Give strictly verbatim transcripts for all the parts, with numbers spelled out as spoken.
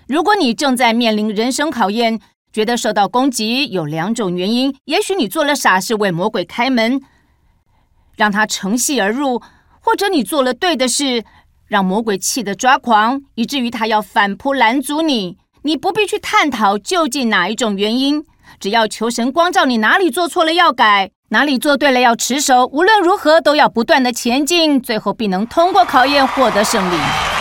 如果你正在面临人生考验，觉得受到攻击，有两种原因：也许你做了傻事，为魔鬼开门，让他乘隙而入；或者你做了对的事，让魔鬼气得抓狂，以至于他要反扑拦阻你。你不必去探讨究竟哪一种原因，只要求神光照你哪里做错了要改，哪里做对了要持守，无论如何都要不断的前进，最后必能通过考验获得胜利。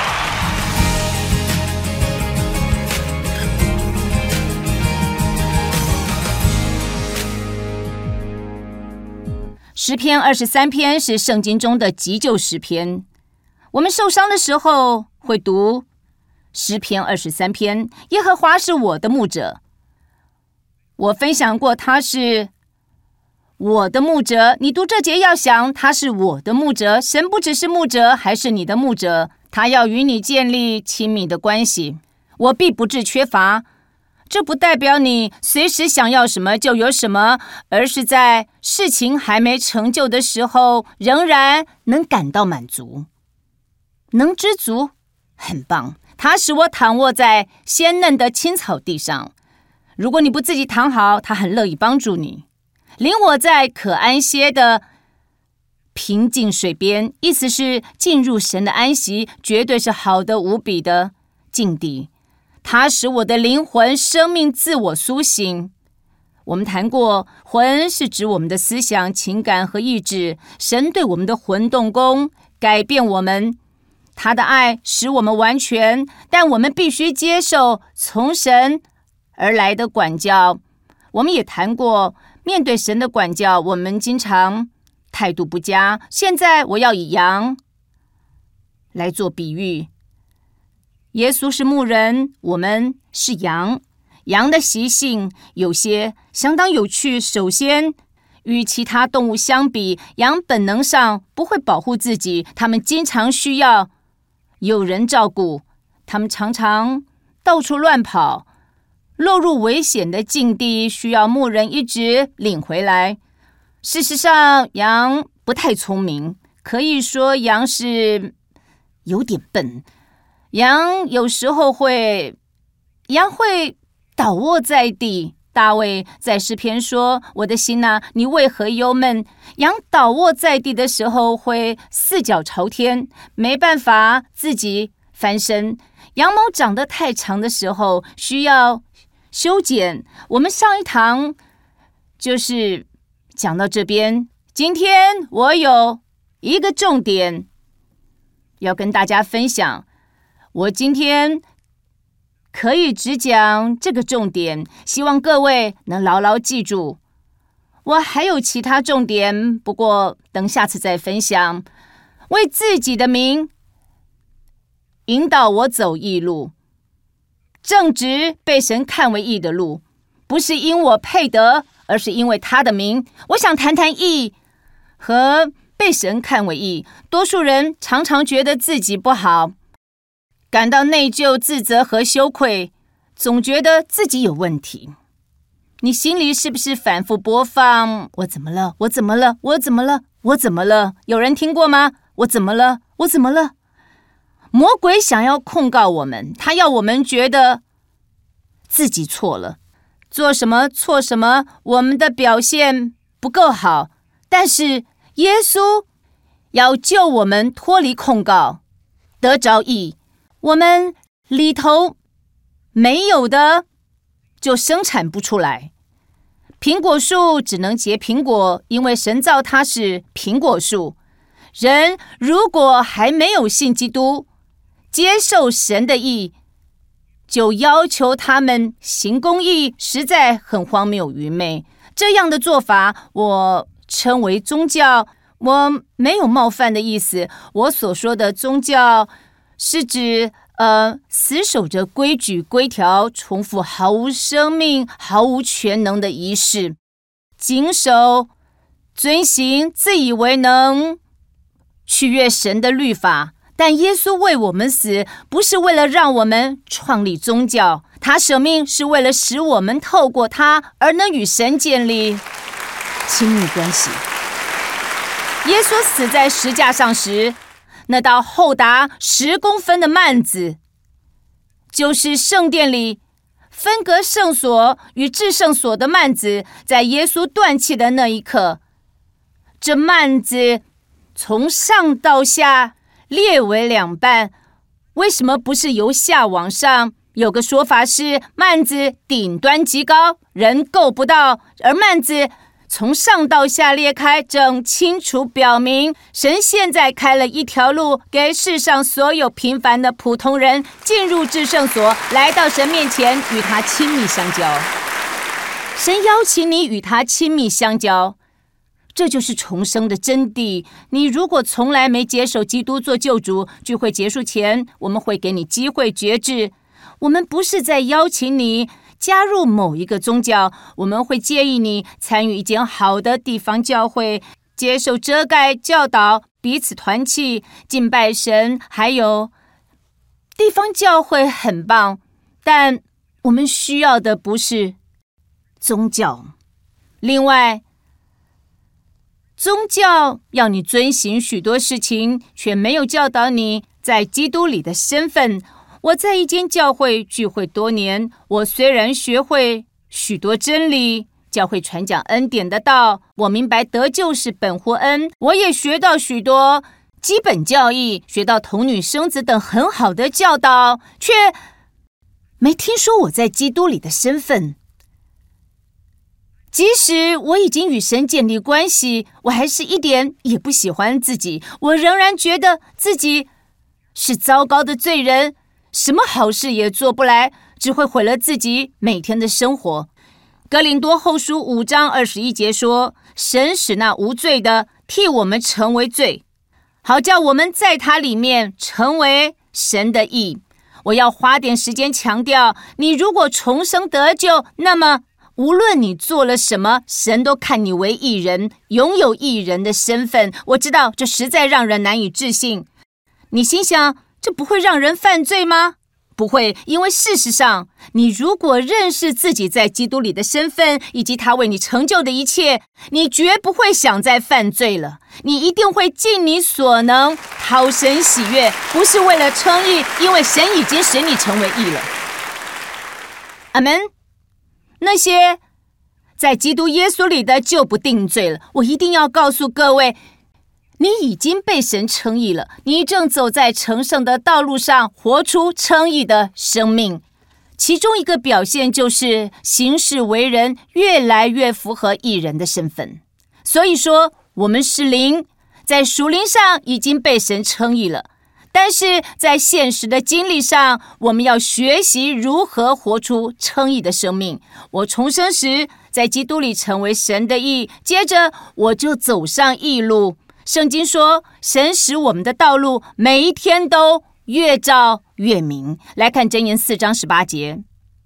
诗篇二十三篇是圣经中的急救诗篇。我们受伤的时候会读诗篇二十三篇，耶和华是我的牧者。我分享过他是我的牧者，你读这节要想他是我的牧者，神不只是牧者，还是你的牧者，他要与你建立亲密的关系。我必不致缺乏，这不代表你随时想要什么就有什么，而是在事情还没成就的时候，仍然能感到满足，能知足，很棒。他使我躺卧在鲜嫩的青草地上，如果你不自己躺好，他很乐意帮助你。领我在可安歇的平静水边，意思是进入神的安息，绝对是好的无比的境地。他使我的灵魂生命自我苏醒。我们谈过，魂是指我们的思想、情感和意志，神对我们的魂动工，改变我们。他的爱使我们完全，但我们必须接受从神而来的管教。我们也谈过，面对神的管教，我们经常态度不佳。现在我要以羊来做比喻。耶稣是牧人，我们是羊。羊的习性有些相当有趣。首先，与其他动物相比，羊本能上不会保护自己，它们经常需要有人照顾，它们常常到处乱跑，落入危险的境地，需要牧人一直领回来。事实上，羊不太聪明，可以说羊是有点笨。羊有时候会，羊会倒卧在地。大卫在诗篇说：“我的心啊，你为何忧闷？”羊倒卧在地的时候会四脚朝天，没办法自己翻身。羊毛长得太长的时候需要修剪。我们上一堂就是讲到这边，今天我有一个重点要跟大家分享。我今天可以只讲这个重点，希望各位能牢牢记住。我还有其他重点，不过等下次再分享。为自己的名引导我走义路，正直被神看为义的路，不是因我配得，而是因为他的名。我想谈谈义和被神看为义。多数人常常觉得自己不好，感到内疚、自责和羞愧，总觉得自己有问题。你心里是不是反复播放：我怎么了？我怎么了？我怎么了？我怎么了？有人听过吗？我怎么了？我怎么了？魔鬼想要控告我们，他要我们觉得自己错了，做什么错什么，我们的表现不够好。但是耶稣要救我们脱离控告，得着义。我们里头没有的就生产不出来。苹果树只能结苹果，因为神造它是苹果树。人如果还没有信基督，接受神的义，就要求他们行公义，实在很荒谬愚昧。这样的做法，我称为宗教。我没有冒犯的意思，我所说的宗教是指呃，死守着规矩规条，重复毫无生命、毫无全能的仪式，谨守、遵行，自以为能取悦神的律法。但耶稣为我们死，不是为了让我们创立宗教，他舍命是为了使我们透过他而能与神建立亲密关系。耶稣死在十架上时，那道厚达十公分的幔子就是圣殿里分隔圣所与至圣所的幔子，在耶稣断气的那一刻，这幔子从上到下裂为两半。为什么不是由下往上？有个说法是幔子顶端极高，人够不到，而幔子从上到下裂开，正清楚表明神现在开了一条路，给世上所有平凡的普通人进入至圣所，来到神面前与他亲密相交。神邀请你与他亲密相交，这就是重生的真谛。你如果从来没接受基督做救主，聚会结束前我们会给你机会决志。我们不是在邀请你加入某一个宗教，我们会建议你参与一间好的地方教会，接受遮盖教导，彼此团契，敬拜神。还有地方教会很棒，但我们需要的不是宗教。另外，宗教要你遵行许多事情，却没有教导你在基督里的身份。我在一间教会聚会多年，我虽然学会许多真理，教会传讲恩典的道，我明白得救是本乎恩，我也学到许多基本教义，学到童女生子等很好的教导，却没听说我在基督里的身份。即使我已经与神建立关系，我还是一点也不喜欢自己，我仍然觉得自己是糟糕的罪人，什么好事也做不来，只会毁了自己每天的生活。哥林多后书五章二十一节说，神使那无罪的替我们成为罪，好叫我们在他里面成为神的义。我要花点时间强调，你如果重生得救，那么无论你做了什么，神都看你为义人，拥有义人的身份。我知道这实在让人难以置信。你心想，这不会让人犯罪吗？不会，因为事实上，你如果认识自己在基督里的身份，以及他为你成就的一切，你绝不会想再犯罪了。你一定会尽你所能讨神喜悦，不是为了称义，因为神已经使你成为义了。阿们。那些在基督耶稣里的就不定罪了。我一定要告诉各位，你已经被神称义了，你正走在成圣的道路上，活出称义的生命。其中一个表现就是行事为人越来越符合义人的身份。所以说，我们是灵，在属灵上已经被神称义了，但是在现实的经历上，我们要学习如何活出称义的生命。我重生时，在基督里成为神的义，接着我就走上义路。圣经说，神使我们的道路每一天都越照越明。来看箴言四章十八节。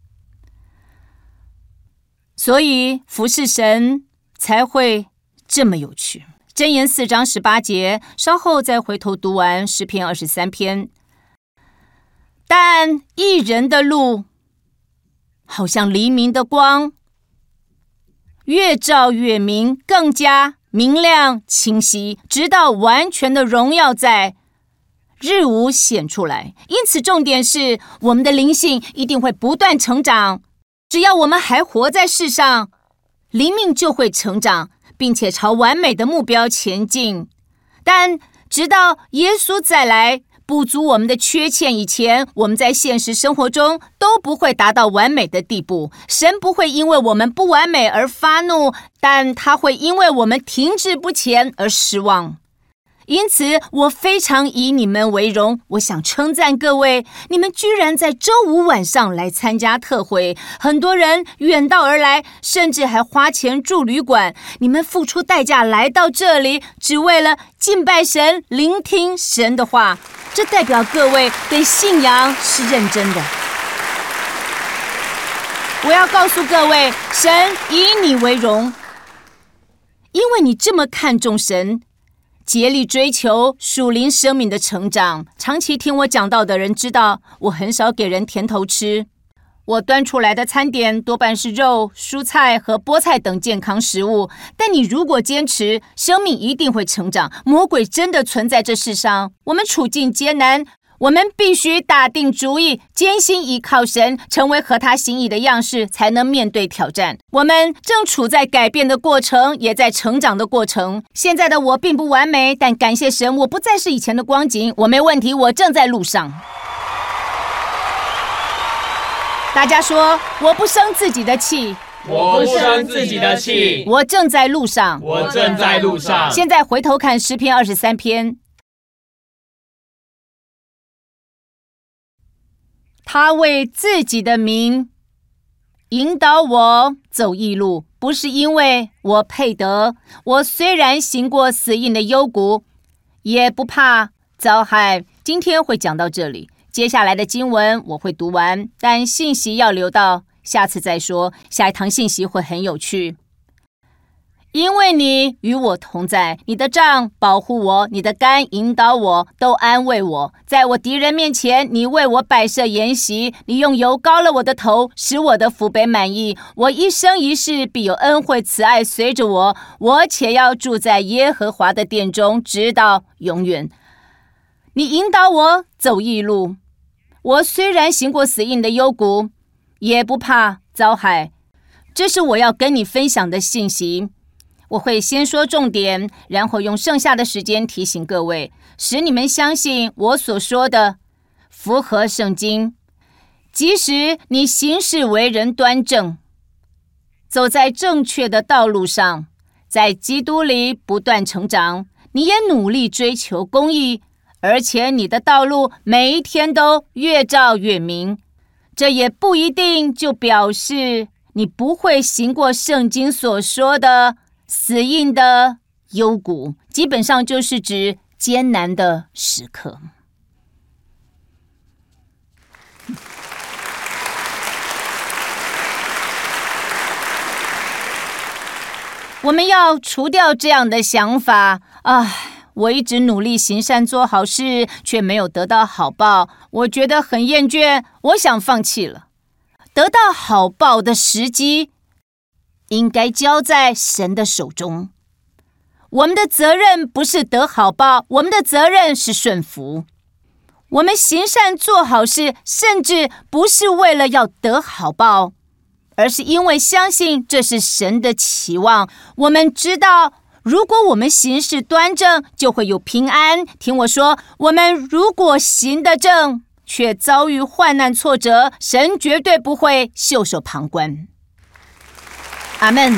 所以服侍神才会这么有趣。箴言四章十八节，稍后再回头读完诗篇二十三篇。但义人的路好像黎明的光，越照越明，更加明亮清晰，直到完全的荣耀在日午显出来。因此重点是，我们的灵性一定会不断成长。只要我们还活在世上，灵命就会成长，并且朝完美的目标前进。但直到耶稣再来补足我们的缺陷以前，我们在现实生活中都不会达到完美的地步。神不会因为我们不完美而发怒，但他会因为我们停滞不前而失望。因此我非常以你们为荣，我想称赞各位，你们居然在周五晚上来参加特会，很多人远道而来，甚至还花钱住旅馆，你们付出代价来到这里，只为了敬拜神，聆听神的话，这代表各位对信仰是认真的。我要告诉各位，神以你为荣，因为你这么看重神，竭力追求属灵生命的成长。长期听我讲道的人知道，我很少给人甜头吃。我端出来的餐点多半是肉、蔬菜和菠菜等健康食物。但你如果坚持，生命一定会成长。魔鬼真的存在这世上，我们处境艰难， 我们必须打定主意，艰辛依靠神，成为合他心意的样式，才能面对挑战。我们正处在改变的过程，也在成长的过程。现在的我并不完美，但感谢神，我不再是以前的光景，我没问题，我正在路上。大家说，我不生自己的气， 我不生自己的气， 我正在路上， 我正在路上。 现在回头看诗篇二十三篇，他为自己的名引导我走义路，不是因为我配得。我虽然行过死荫的幽谷，也不怕遭害。今天会讲到这里，接下来的经文我会读完，但信息要留到下次再说。下一堂信息会很有趣。因为你与我同在，你的杖保护我，你的竿引导我，都安慰我。在我敌人面前，你为我摆设筵席，你用油膏了我的头，使我的福杯满溢。我一生一世必有恩惠慈爱随着我，我且要住在耶和华的殿中，直到永远。你引导我走义路，我虽然行过死荫的幽谷，也不怕遭害。这是我要跟你分享的信息。我会先说重点，然后用剩下的时间提醒各位，使你们相信我所说的符合圣经。即使你行事为人端正，走在正确的道路上，在基督里不断成长，你也努力追求公义，而且你的道路每一天都越照越明，这也不一定就表示你不会行过圣经所说的死荫的幽谷，基本上就是指艰难的时刻。我们要除掉这样的想法啊！我一直努力行善做好事，却没有得到好报，我觉得很厌倦，我想放弃了。得到好报的时机应该交在神的手中。我们的责任不是得好报，我们的责任是顺服。我们行善做好事，甚至不是为了要得好报，而是因为相信这是神的期望。我们知道，如果我们行事端正，就会有平安。听我说，我们如果行得正，却遭遇患难挫折，神绝对不会袖手旁观。阿们。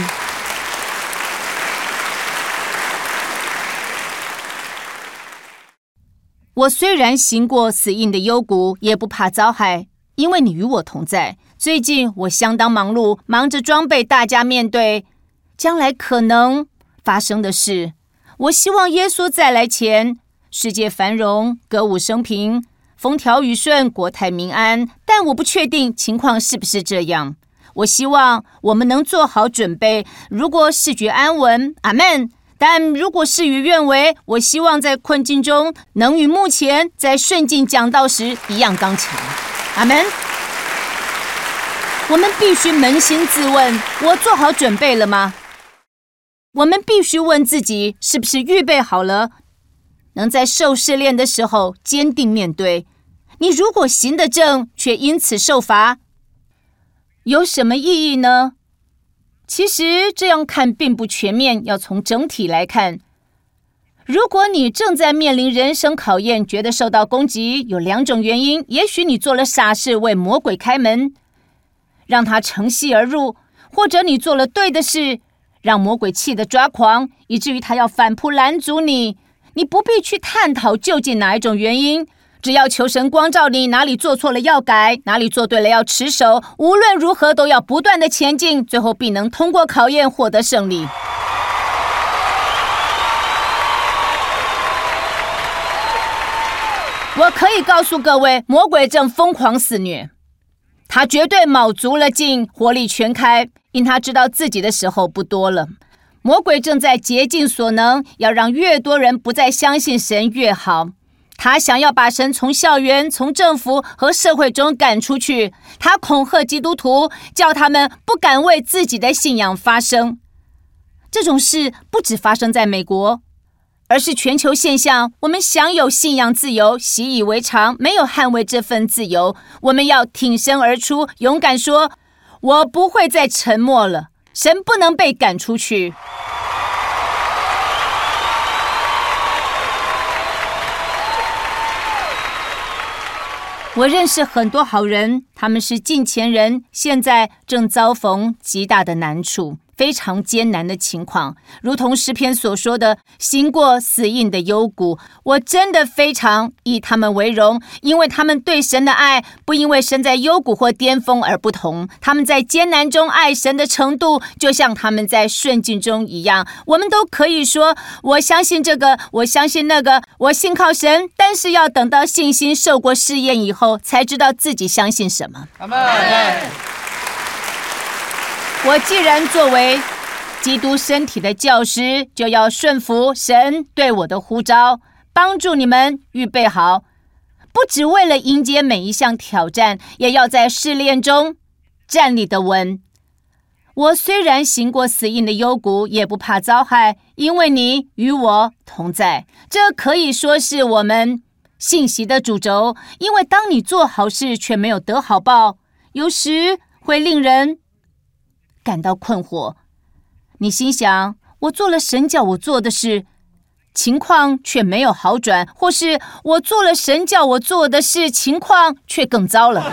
我虽然行过死荫的幽谷，也不怕遭害，因为你与我同在。最近我相当忙碌，忙着装备大家面对将来可能发生的事。我希望耶稣再来前，世界繁荣，歌舞升平，风调雨顺，国泰民安。但我不确定情况是不是这样。我希望我们能做好准备，如果事觉安稳，阿们。但如果事与愿违，我希望在困境中能与目前在顺境讲道时一样刚强，阿们。我们必须扪心自问，我做好准备了吗？我们必须问自己，是不是预备好了，能在受试炼的时候坚定面对。你如果行得正，却因此受罚，有什么意义呢？其实这样看并不全面，要从整体来看。如果你正在面临人生考验，觉得受到攻击，有两种原因。也许你做了傻事，为魔鬼开门，让他乘隙而入，或者你做了对的事，让魔鬼气得抓狂，以至于他要反扑拦阻你。你不必去探讨究竟哪一种原因，只要求神光照你，哪里做错了要改，哪里做对了要持守，无论如何都要不断的前进，最后必能通过考验获得胜利。我可以告诉各位，魔鬼正疯狂肆虐，他绝对卯足了劲，火力全开，因他知道自己的时候不多了。魔鬼正在竭尽所能，要让越多人不再相信神越好。他想要把神从校园、从政府和社会中赶出去。他恐吓基督徒，叫他们不敢为自己的信仰发声。这种事不只发生在美国， 而是全球现象。我们享有信仰自由，习以为常，没有捍卫这份自由。我们要挺身而出，勇敢说，我不会再沉默了，神不能被赶出去。我认识很多好人，他们是近前人，现在正遭逢极大的难处，非常艰难的情况，如同诗篇所说的，行过死荫的幽谷。我真的非常以他们为荣，因为他们对神的爱不因为身在幽谷或巅峰而不同，他们在艰难中爱神的程度就像他们在顺境中一样。我们都可以说，我相信这个，我相信那个，我信靠神，但是要等到信心受过试验以后，才知道自己相信什么。 阿们。 我既然作为基督身体的教师，就要顺服神对我的呼召，帮助你们预备好，不只为了迎接每一项挑战，也要在试炼中站立得稳。我虽然行过死荫的幽谷，也不怕遭害，因为你与我同在。这可以说是我们信息的主轴，因为当你做好事却没有得好报，有时会令人感到困惑。你心想，我做了神叫我做的事，情况却没有好转，或是我做了神叫我做的事，情况却更糟了。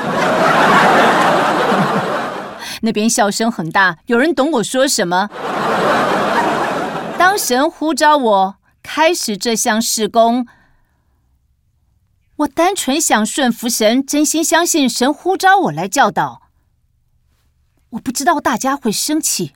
那边笑声很大，有人懂我说什么？当神呼召我开始这项事工，我单纯想顺服神，真心相信神呼召我来教导。我不知道大家会生气，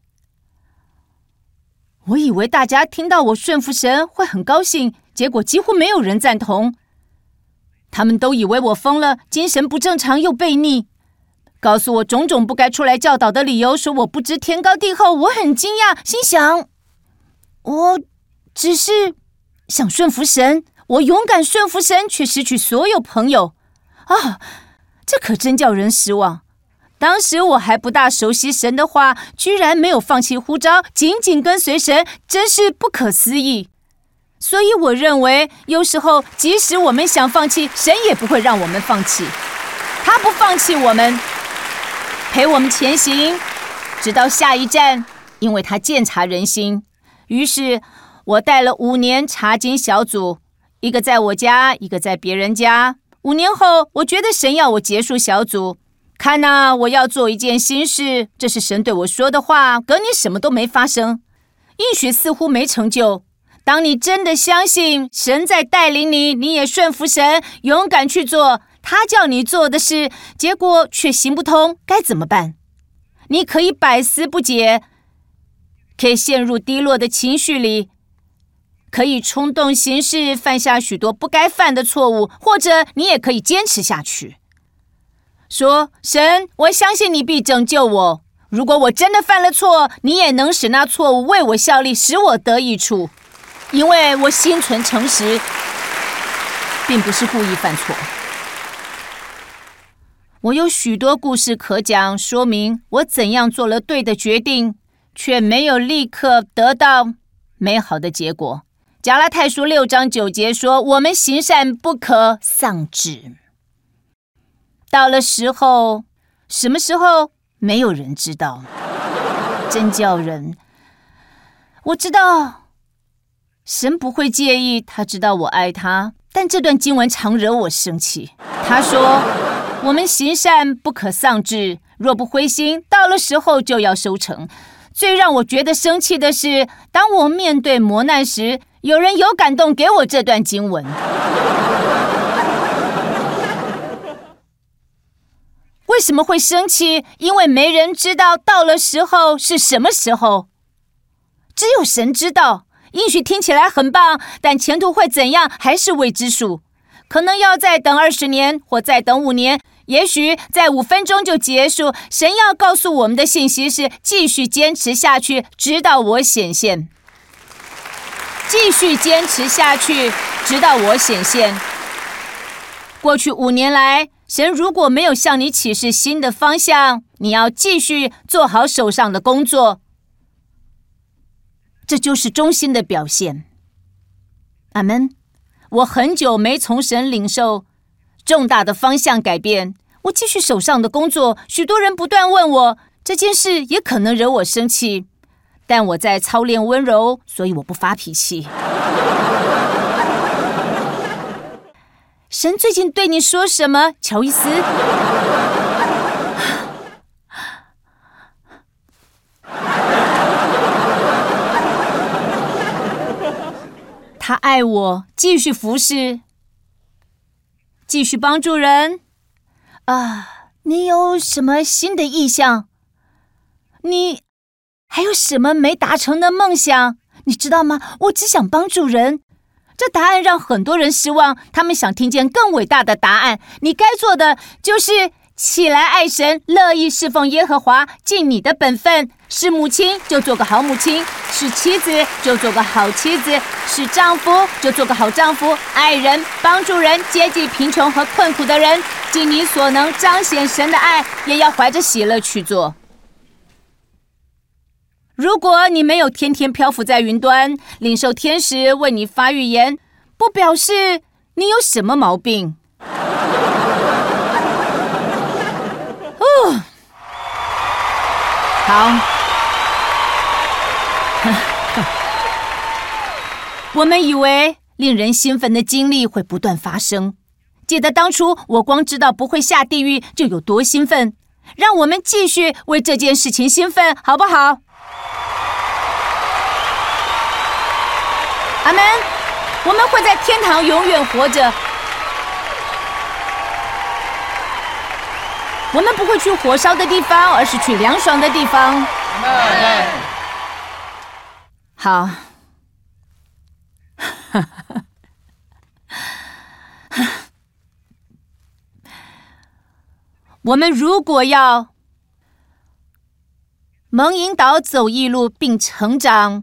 我以为大家听到我顺服神会很高兴，结果几乎没有人赞同。他们都以为我疯了，精神不正常又悖逆，告诉我种种不该出来教导的理由，说我不知天高地厚。我很惊讶，心想，我只是想顺服神，我勇敢顺服神，却失去所有朋友啊！这可真叫人失望。当时我还不大熟悉神的话，居然没有放弃呼召，紧紧跟随神，真是不可思议。所以我认为，有时候即使我们想放弃，神也不会让我们放弃。他不放弃我们，陪我们前行，直到下一站，因为他鉴察人心。于是我带了五年查经小组，一个在我家，一个在别人家。五年后，我觉得神要我结束小组。看啊，我要做一件新事，这是神对我说的话。隔年什么都没发生，应许似乎没成就。当你真的相信神在带领你，你也顺服神，勇敢去做他叫你做的事，结果却行不通，该怎么办？你可以百思不解，可以陷入低落的情绪里，可以冲动行事，犯下许多不该犯的错误，或者你也可以坚持下去，说，神，我相信你必拯救我。如果我真的犯了错，你也能使那错误为我效力，使我得益处，因为我心存诚实，并不是故意犯错。我有许多故事可讲，说明我怎样做了对的决定，却没有立刻得到美好的结果。加拉太书六章九节说，我们行善不可丧志。到了时候，什么时候没有人知道，真叫人。我知道神不会介意，他知道我爱他，但这段经文常惹我生气。他说，我们行善不可丧志，若不灰心，到了时候就要收成。最让我觉得生气的是，当我面对磨难时，有人有感动给我这段经文。为什么会生气？因为没人知道到了时候是什么时候，只有神知道。应许听起来很棒，但前途会怎样还是未知数。可能要再等二十年，或再等五年，也许在五分钟就结束。神要告诉我们的信息是：继续坚持下去，直到我显现。继续坚持下去，直到我显现。过去五年来，神如果没有向你启示新的方向，你要继续做好手上的工作，这就是忠心的表现。 阿们。我很久没从神领受重大的方向改变，我继续手上的工作，许多人不断问我，这件事也可能惹我生气，但我在操练温柔，所以我不发脾气。神最近对你说什么，乔伊斯？他爱我，继续服侍，继续帮助人。啊，你有什么新的意向？你还有什么没达成的梦想？你知道吗？我只想帮助人。这答案让很多人失望，他们想听见更伟大的答案。你该做的就是起来爱神，乐意侍奉耶和华，尽你的本分。是母亲就做个好母亲，是妻子就做个好妻子，是丈夫就做个好丈夫，爱人，帮助人，接济贫穷和困苦的人，尽你所能彰显神的爱，也要怀着喜乐去做。如果你没有天天漂浮在云端，领受天使为你发预言，不表示你有什么毛病。哦，好。我们以为令人兴奋的经历会不断发生，记得当初我光知道不会下地狱就有多兴奋，让我们继续为这件事情兴奋，好不好？阿们，我们会在天堂永远活着，我们不会去火烧的地方，而是去凉爽的地方。阿们。好。我们如果要蒙引导走义路并成长，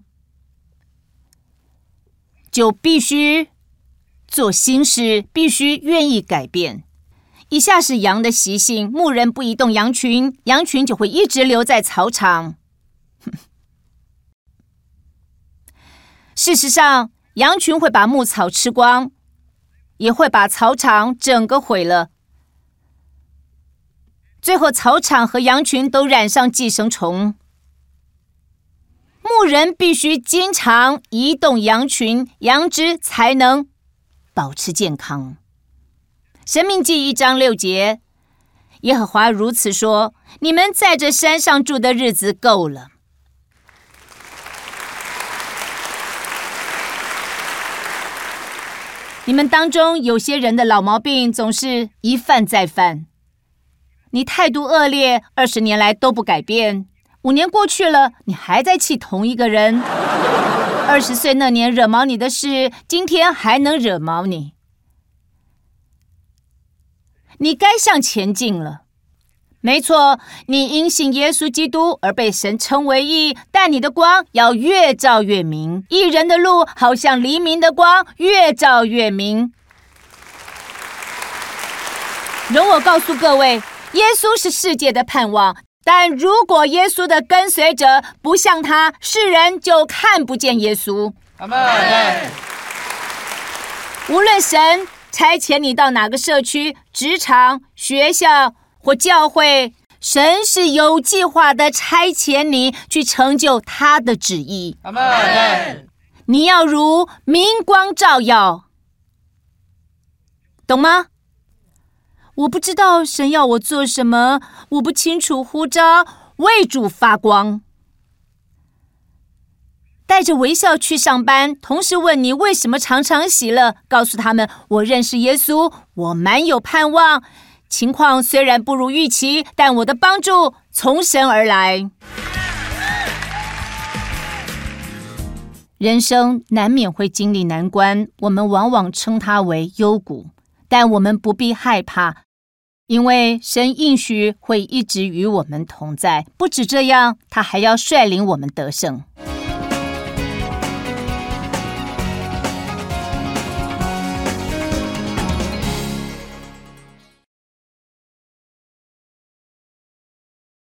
就必须做新事，必须愿意改变。以下是羊的习性：牧人不移动羊群，羊群就会一直留在草场。事实上，羊群会把牧草吃光，也会把草场整个毁了。最后草场和羊群都染上寄生虫。牧人必须经常移动羊群，羊只才能保持健康。申命记一章六节，耶和华如此说：你们在这山上住的日子够了。你们当中有些人的老毛病总是一犯再犯。你态度恶劣，二十年来都不改变。五年过去了，你还在气同一个人。二十岁那年惹毛你的事，今天还能惹毛你。你该向前进了。没错，你因信耶稣基督而被神称为义，但你的光要越照越明。义人的路好像黎明的光，越照越明。容我告诉各位，耶稣是世界的盼望，但如果耶稣的跟随者不像他，世人就看不见耶稣。阿们。无论神差遣你到哪个社区、职场、学校或教会，神是有计划的差遣你去成就他的旨意。阿们。你要如明光照耀，懂吗？我不知道神要我做什么，我不清楚呼召，为主发光。带着微笑去上班，同事问你为什么常常喜乐，告诉他们我认识耶稣，我满有盼望。情况虽然不如预期，但我的帮助从神而来。人生难免会经历难关，我们往往称它为幽谷，但我们不必害怕，因为神应许会一直与我们同在。不止这样，他还要率领我们得胜。